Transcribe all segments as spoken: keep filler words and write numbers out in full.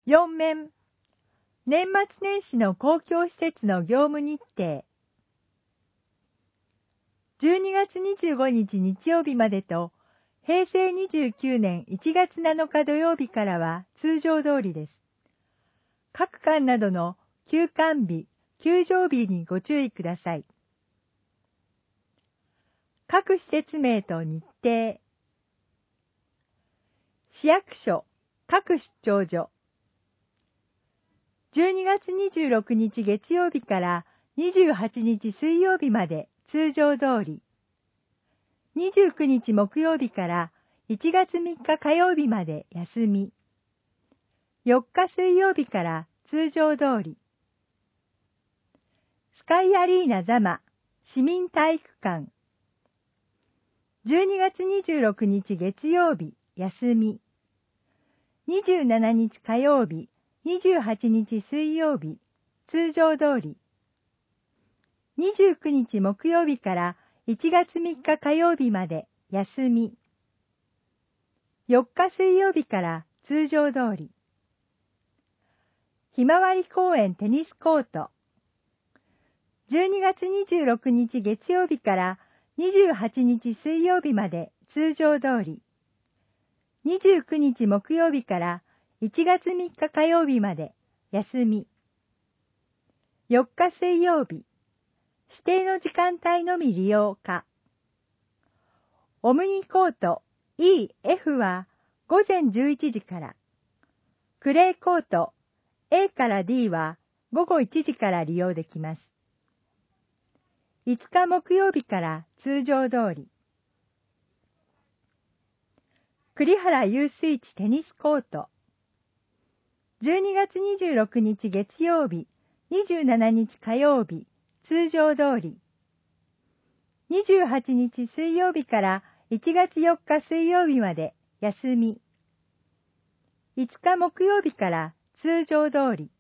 よん面、年末年始の公共施設の業務日程。じゅうにがつにじゅうごにち日曜日までと、へいせいにじゅうきゅうねんいちがつなのか土曜日からは通常通りです。各館などの休館日、休場日にご注意ください。各施設名と日程。市役所、各出張所。じゅうにがつにじゅうろくにち月曜日からにじゅうはちにち水曜日まで通常通り。にじゅうくにち木曜日からいちがつみっか火曜日まで休み。よっか水曜日から通常通り。スカイアリーナ座間、市民体育館。じゅうにがつにじゅうろくにち月曜日、休み。にじゅうしちにち火曜日、にじゅうはちにち水曜日、通常通り。にじゅうくにち木曜日からいちがつみっか火曜日まで休み。よっか水曜日から通常通り。ひまわり公園テニスコート。じゅうにがつにじゅうろくにち月曜日からにじゅうはちにち水曜日まで通常通り。にじゅうくにち木曜日からいちがつみっか火曜日まで休み。よっか水曜日、指定の時間帯のみ利用可。オムニコート イーエフ はごぜんじゅういちじから、クレーコート エー から ディー はごごいちじから利用できます。いつか木曜日から通常通り。栗原遊水地テニスコート。じゅうにがつにじゅうろくにち月曜日、にじゅうしちにち火曜日、通常通り。にじゅうはちにち水曜日からいちがつよっか水曜日まで休み。いつか木曜日から通常通り。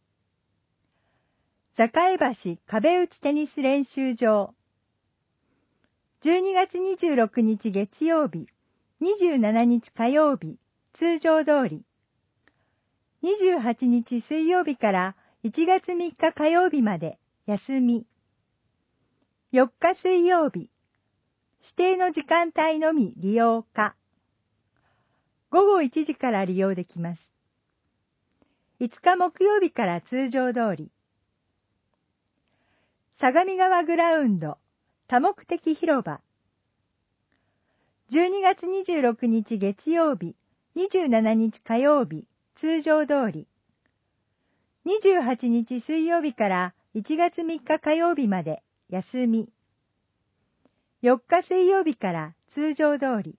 栄橋壁打ちテニス練習場。じゅうにがつにじゅうろくにち月曜日、にじゅうしちにち火曜日、通常通り。にじゅうはちにち水曜日からいちがつみっか火曜日まで休み。よっか水曜日、指定の時間帯のみ利用可。ごごいちじから利用できます。いつか木曜日から通常通り。相模川グラウンド、多目的広場。じゅうにがつにじゅうろくにち月曜日、にじゅうしちにち火曜日、通常通り。にじゅうはちにち水曜日からいちがつみっか火曜日まで休み。よっか水曜日から通常通り。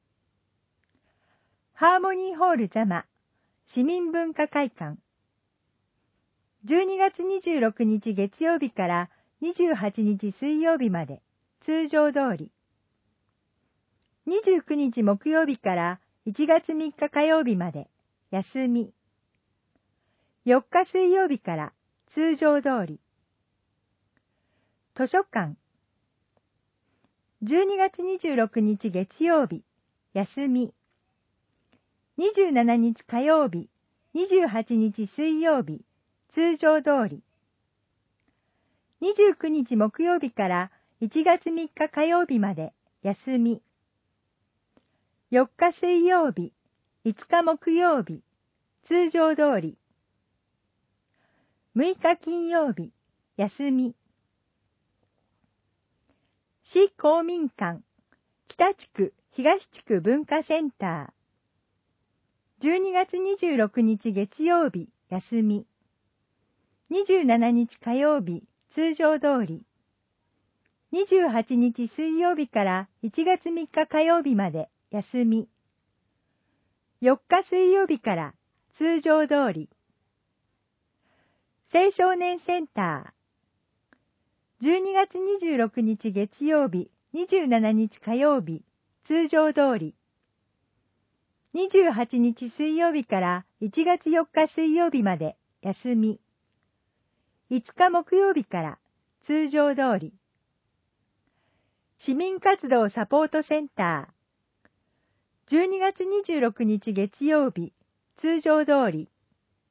ハーモニーホール座間、市民文化会館。じゅうにがつにじゅうろくにち月曜日からにじゅうはちにち水曜日まで通常通り。にじゅうくにち木曜日からいちがつみっか火曜日まで休み。よっか水曜日から通常通り。図書館。じゅうにがつにじゅうろくにち月曜日、休み。にじゅうしちにち火曜日、にじゅうはちにち水曜日、通常通り。にじゅうくにち木曜日からいちがつみっか火曜日まで休み。よっか水曜日、いつか木曜日、通常通り。むいか金曜日、休み。市公民館、北地区、東地区文化センター。じゅうにがつにじゅうろくにち月曜日、休み。にじゅうしちにち火曜日、通常通り。にじゅうはちにち水曜日からいちがつみっか火曜日まで休み。よっか水曜日から通常通り。青少年センター。じゅうにがつにじゅうろくにち月曜日、にじゅうしちにち火曜日、通常通り。にじゅうはちにち水曜日からいちがつよっか水曜日まで休み。いつか木曜日から通常通り。市民活動サポートセンター。じゅうにがつにじゅうろくにち月曜日、通常通り。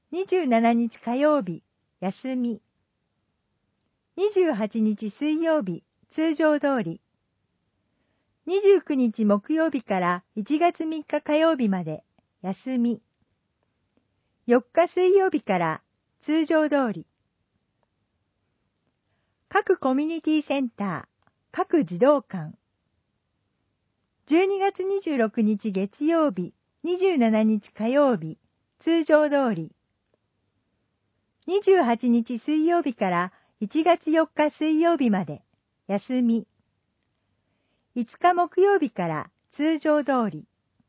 にじゅうしちにち火曜日、休み。にじゅうはちにち水曜日、通常通り。にじゅうくにち木曜日からいちがつみっか火曜日まで、休み。よっか水曜日から通常通り。各コミュニティセンター、各児童館。じゅうにがつにじゅうろくにち月曜日、にじゅうしちにち火曜日、通常通り。にじゅうはちにち水曜日からいちがつよっか水曜日まで、休み。いつか木曜日から通常通り。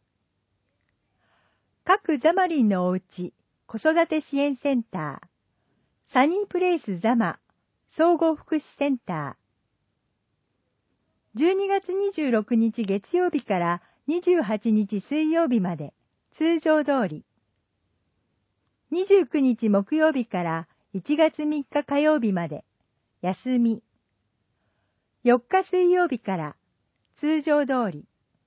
各ザマリンのおうち、子育て支援センター、サニープレイスザマ、総合福祉センター。じゅうにがつにじゅうろくにち月曜日からにじゅうはちにち水曜日まで、通常通り。にじゅうくにち木曜日からいちがつみっか火曜日まで、休み。よっか水曜日から通常通り。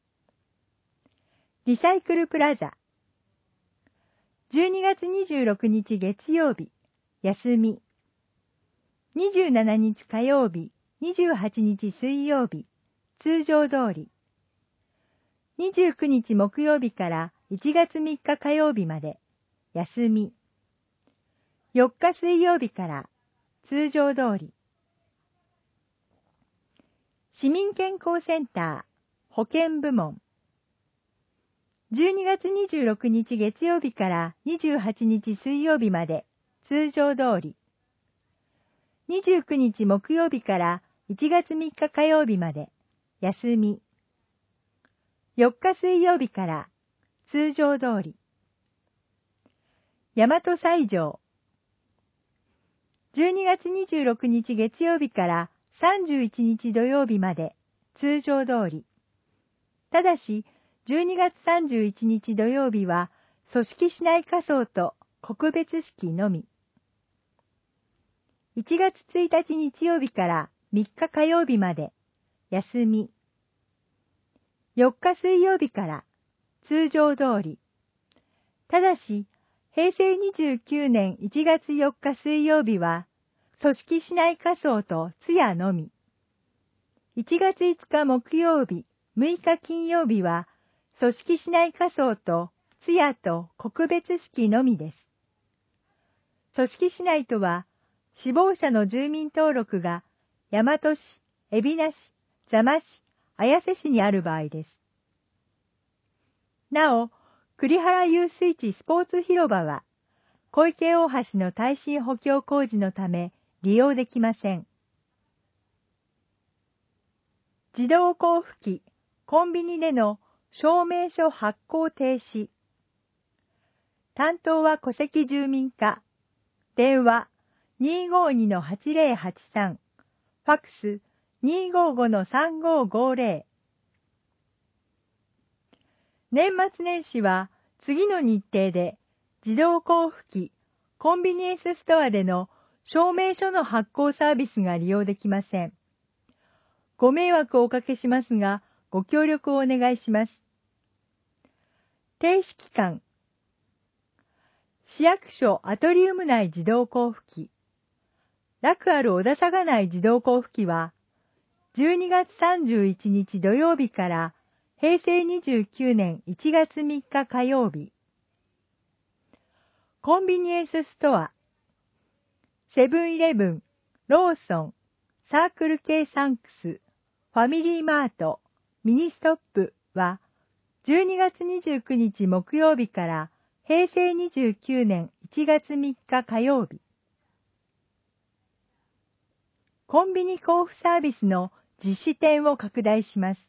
リサイクルプラザ。じゅうにがつにじゅうろくにち月曜日、休み。にじゅうしちにち火曜日、にじゅうはちにち水曜日、通常通り。にじゅうくにち木曜日からいちがつみっか火曜日まで、休み。よっか水曜日から通常通り。市民健康センター、保健部門。じゅうにがつにじゅうろくにち月曜日からにじゅうはちにち水曜日まで、通常通り。にじゅうくにち木曜日からいちがつみっか火曜日まで、休み。よっか水曜日から通常通り。大和西条。じゅうにがつにじゅうろくにち月曜日からさんじゅういちにち土曜日まで、通常通り。ただし、じゅうにがつさんじゅういちにち土曜日は、組織市内仮装と告別式のみ。いちがつついたち日曜日からみっか火曜日まで、休み。よっか水曜日から通常通り。ただし、へいせいにじゅうきゅうねんいちがつよっか水曜日は、組織市内仮装と通夜のみ。いちがついつか木曜日、むいか金曜日は、組織市内仮装と通夜と告別式のみです。組織市内とは、死亡者の住民登録が、大和市、海老名市、座間市、綾瀬市にある場合です。なお、栗原遊水地スポーツ広場は、小池大橋の耐震補強工事のため利用できません。自動交付機、コンビニでの証明書発行停止。担当は戸籍住民課。電話 にーごーにのはちぜろはちさん。ファックス にーごーごのさんごーごーぜろ。年末年始は次の日程で自動交付機、コンビニエンスストアでの証明書の発行サービスが利用できません。ご迷惑をおかけしますが、ご協力をお願いします。停止期間。市役所アトリウム内自動交付機。楽ある小田坂内自動交付機は、じゅうにがつさんじゅういちにち土曜日からへいせいにじゅうきゅうねんいちがつみっか火曜日。コンビニエンスストア。セブンイレブン、ローソン、サークル系サンクス、ファミリーマート、ミニストップは、じゅうにがつにじゅうくにち木曜日からへいせいにじゅうきゅうねんいちがつみっか火曜日。コンビニ交付サービスの実施店を拡大します。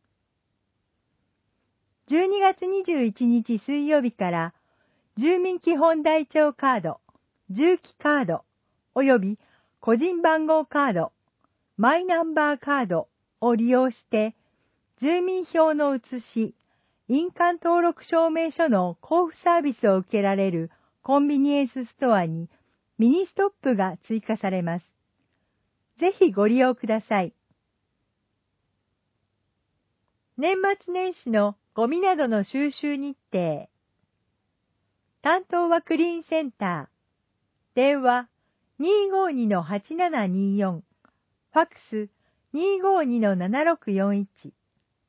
じゅうにがつにじゅういちにち水曜日から住民基本台帳カード、住基カード、および個人番号カード、マイナンバーカードを利用して、住民票の写し、印鑑登録証明書の交付サービスを受けられるコンビニエンスストアにミニストップが追加されます。ぜひご利用ください。年末年始のゴミなどの収集日程。 担当はクリーンセンター。電話 にーごーにのはちななにーよん。ファックス にーごーにのななろくよんいち。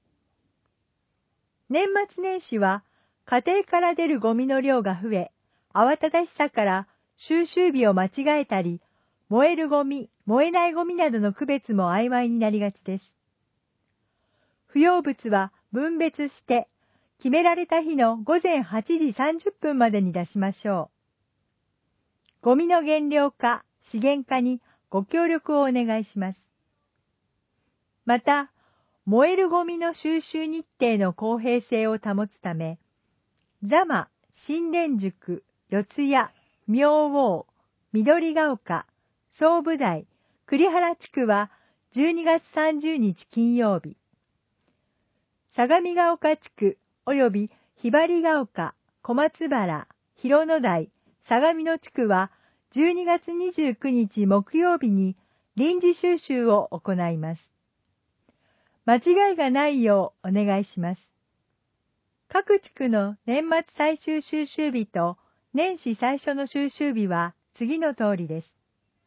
年末年始は家庭から出るゴミの量が増え、慌ただしさから収集日を間違えたり、燃えるゴミ、燃えないゴミなどの区別も曖昧になりがちです。不要物は分別して、決められた日のごぜんはちじさんじゅっぷんまでに出しましょう。ゴミの減量化、資源化にご協力をお願いします。また、燃えるゴミの収集日程の公平性を保つため、座間、新田宿、四谷、明王、緑ヶ丘、総武台、栗原地区はじゅうにがつさんじゅうにち金曜日、相模ヶ丘地区及びひばりヶ丘、小松原、広野台、相模野地区はじゅうにがつにじゅうくにち木曜日に臨時収集を行います。間違いがないようお願いします。各地区の年末最終収集日と年始最初の収集日は次の通りです。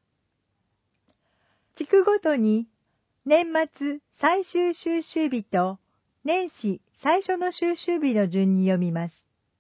地区ごとに年末最終収集日と年始最初の収集日の順に読みます。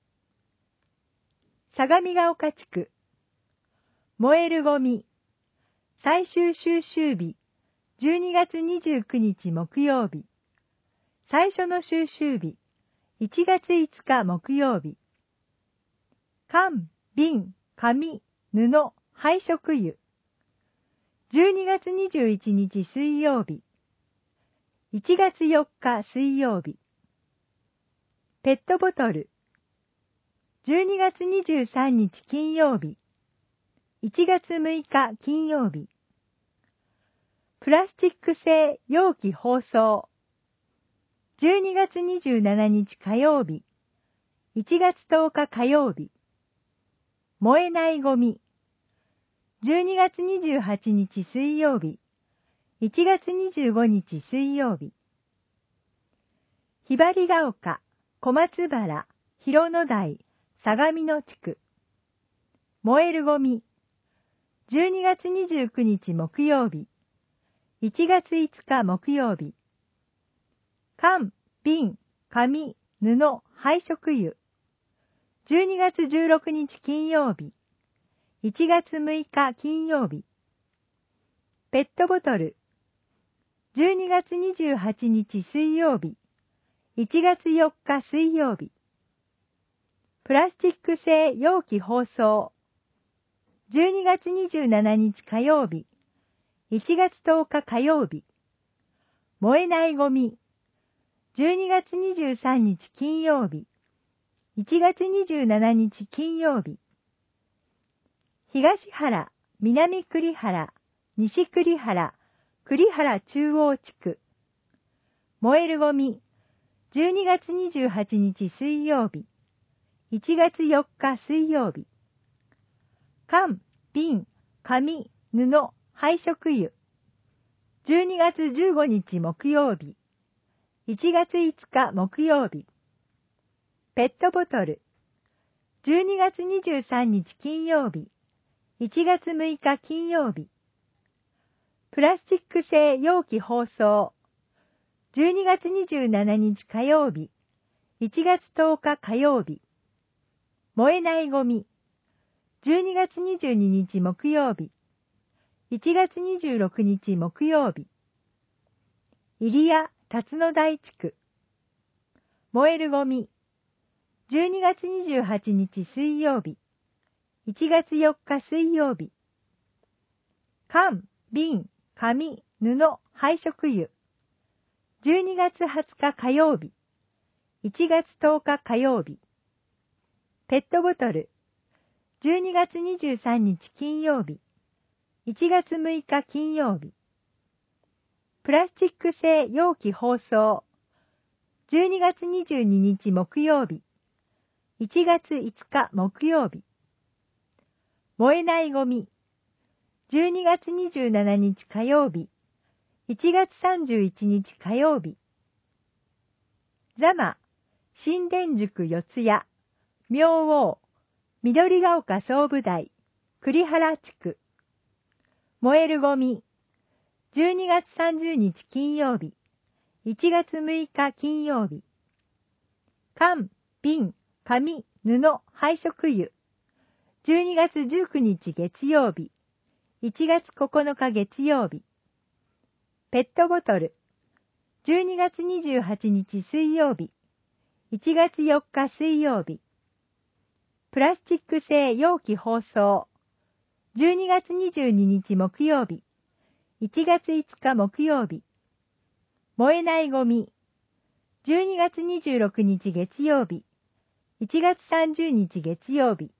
相模ヶ丘地区、燃えるゴミ、最終収集日、じゅうにがつにじゅうくにち木曜日、最初の収集日、いちがついつか木曜日、缶、瓶、紙、布、配色油、じゅうにがつにじゅういちにち水曜日、いちがつよっか水曜日、ペットボトル、じゅうにがつにじゅうさんにち金曜日、いちがつむいか金曜日、プラスチック製容器包装、じゅうにがつにじゅうしちにち火曜日、いちがつとおか火曜日、燃えないゴミ、じゅうにがつにじゅうはちにち水曜日、いちがつにじゅうごにち水曜日、ひばりヶ丘、小松原、広野台、相模野地区、燃えるゴミ、じゅうにがつにじゅうくにち木曜日、いちがついつか木曜日、缶、瓶、紙、布、配色油、じゅうにがつじゅうろくにち金曜日、いちがつむいか金曜日、ペットボトル、じゅうにがつにじゅうはちにち水曜日、いちがつよっか水曜日、プラスチック製容器包装、じゅうにがつにじゅうしちにち火曜日、いちがつとおか火曜日、燃えないゴミ、じゅうにがつにじゅうさんにち金曜日、いちがつにじゅうしちにち金曜日、東原、南栗原、西栗原、栗原中央地区、燃えるゴミ、じゅうにがつにじゅうはちにち水曜日、いちがつよっか水曜日、缶、瓶、紙、布、配色油、じゅうにがつじゅうごにち木曜日、いちがついつか木曜日、ペットボトル、じゅうにがつにじゅうさんにち金曜日、いちがつむいか金曜日、プラスチック製容器包装、じゅうにがつにじゅうしちにち火曜日、いちがつとおか火曜日、燃えないゴミ、じゅうにがつにじゅうににち木曜日、いちがつにじゅうろくにち木曜日、入谷辰野台地区、燃えるゴミ、じゅうにがつにじゅうはちにち水曜日、いちがつよっか水曜日、缶、瓶、紙、布、配色油、じゅうにがつはつか火曜日、いちがつとおか火曜日、ペットボトル、じゅうにがつにじゅうさんにち金曜日、いちがつむいか金曜日、プラスチック製容器包装、じゅうにがつにじゅうににち木曜日、いちがついつか木曜日、燃えないゴミ、じゅうにがつにじゅうしちにち火曜日、いちがつさんじゅういちにち火曜日、座間、新田宿四谷、明王、 緑が丘総武台、栗原地区。燃えるゴミ、じゅうにがつさんじゅうにち金曜日、いちがつむいか金曜日。缶、瓶、紙、布、配色油、じゅうにがつじゅうくにち月曜日、いちがつここのか月曜日。ペットボトル、じゅうにがつにじゅうはちにち水曜日、いちがつよっか水曜日。プラスチック製容器包装、じゅうにがつにじゅうににち木曜日、いちがついつか木曜日。燃えないゴミ、じゅうにがつにじゅうろくにち月曜日、いちがつさんじゅうにち月曜日。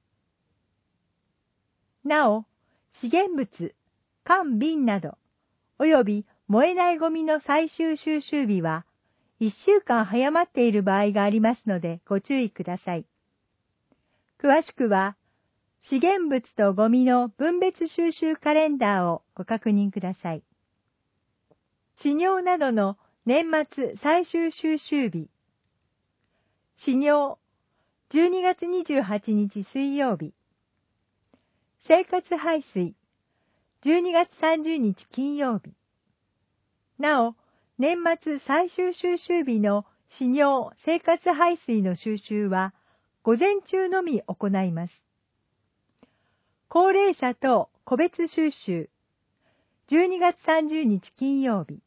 なお、資源物、缶瓶など、および燃えないゴミの最終収集日は、いっしゅうかん早まっている場合がありますのでご注意ください。詳しくは、資源物とゴミの分別収集カレンダーをご確認ください。飼料などの年末最終収集日。飼料、じゅうにがつにじゅうはちにち水曜日。生活排水、じゅうにがつさんじゅうにち金曜日。なお、年末最終収集日の飼料生活排水の収集は、午前中のみ行います。高齢者等個別収集、じゅうにがつさんじゅうにち金曜日。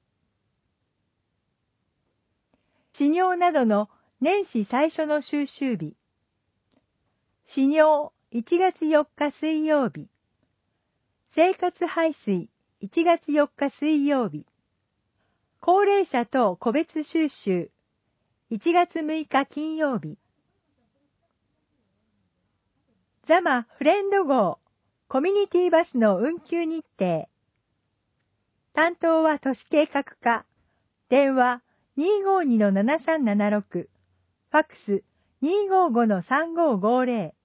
飼料などの年始最初の収集日。飼料いちがつよっか水曜日。生活排水いちがつよっか水曜日。高齢者等個別収集いちがつむいか金曜日。ザマフレンド号コミュニティバスの運休日程。担当は都市計画課。電話 にーごーにのななさんななろく。ファックス にーごーごのさんごーごーぜろ。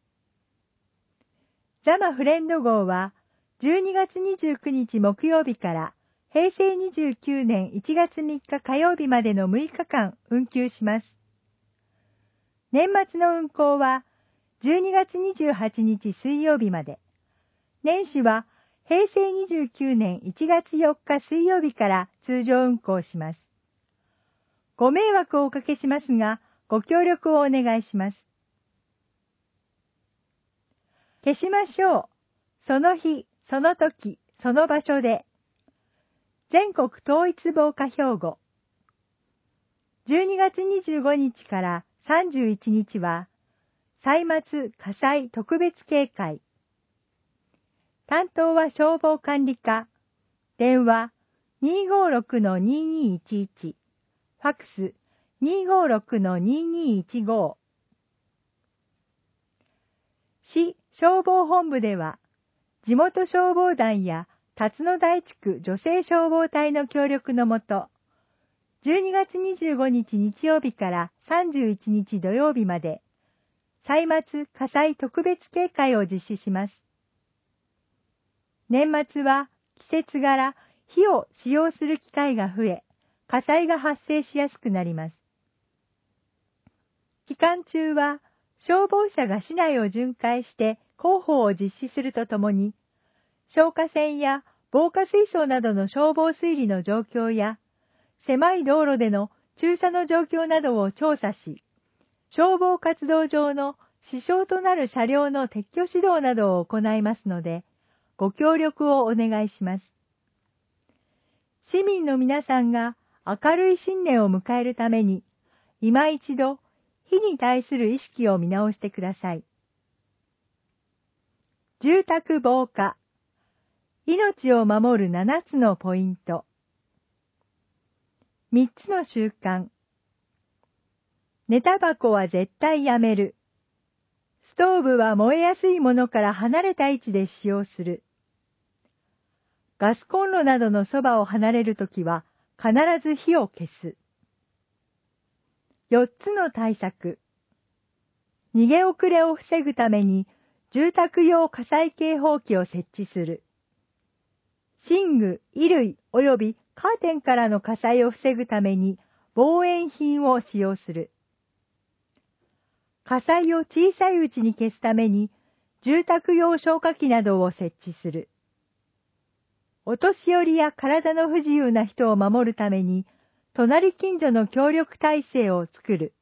ザマフレンド号はじゅうにがつにじゅうくにち木曜日からへいせいにじゅうきゅうねんいちがつみっか火曜日までのむいかかん運休します。年末の運行はじゅうにがつにじゅうはちにち水曜日まで。年始はへいせいにじゅうきゅうねんいちがつよっか水曜日から通常運行します。ご迷惑をおかけしますが、ご協力をお願いします。消しましょう。その日、その時、その場所で。全国統一防火標語。じゅうにがつにじゅうごにちからさんじゅういちにちは、歳末火災特別警戒。担当は消防管理課。電話 にーごーろくのにーにーいちいち。ファックス にーごーろくのにーにーいちご。市消防本部では、地元消防団や辰野台地区女性消防隊の協力のもと、じゅうにがつにじゅうごにち日曜日からさんじゅういちにち土曜日まで、歳末火災特別警戒を実施します。年末は季節柄火を使用する機会が増え、火災が発生しやすくなります。期間中は消防車が市内を巡回して広報を実施するとともに、消火栓や防火水槽などの消防水理の状況や、狭い道路での駐車の状況などを調査し、消防活動上の支障となる車両の撤去指導などを行いますので、ご協力をお願いします。市民の皆さんが明るい新年を迎えるために、今一度、火に対する意識を見直してください。住宅防火。命を守るななつのポイント。みっつの習慣。寝タバコは絶対やめる。ストーブは燃えやすいものから離れた位置で使用する。ガスコンロなどのそばを離れるときは必ず火を消す。よっつの対策。逃げ遅れを防ぐために住宅用火災警報器を設置する。寝具、衣類及びカーテンからの火災を防ぐために防煙品を使用する。 火災を小さいうちに消すために住宅用消火器などを設置する。お年寄りや体の不自由な人を守るために隣近所の協力体制を作る。